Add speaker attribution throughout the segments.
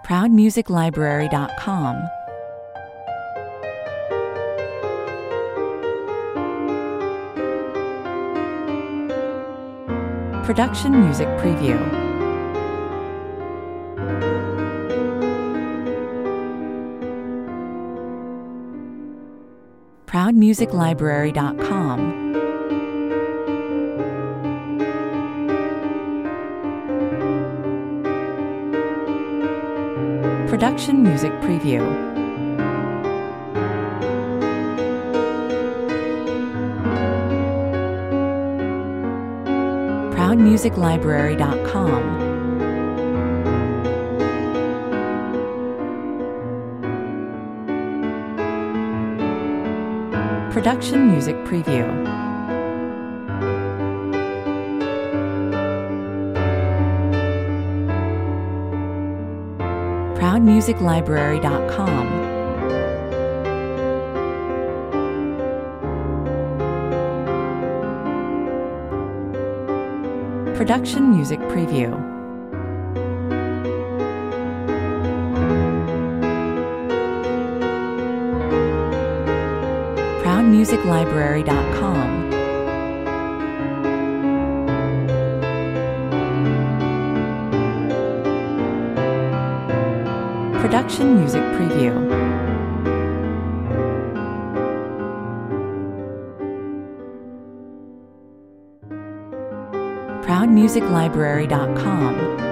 Speaker 1: ProudMusicLibrary.com. Production Music Preview. ProudMusicLibrary.com. Production Music Preview. ProudMusicLibrary.com. Production Music Preview. ProudMusicLibrary.com. Production Music Preview. ProudMusicLibrary.com. Production Music Preview. ProudMusicLibrary.com.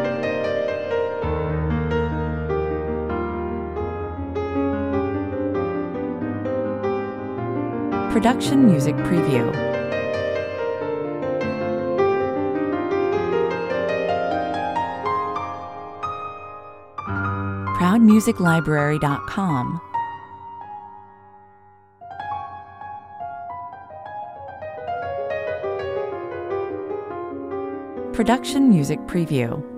Speaker 1: Production Music Preview. ProudMusicLibrary.com. Production Music Preview.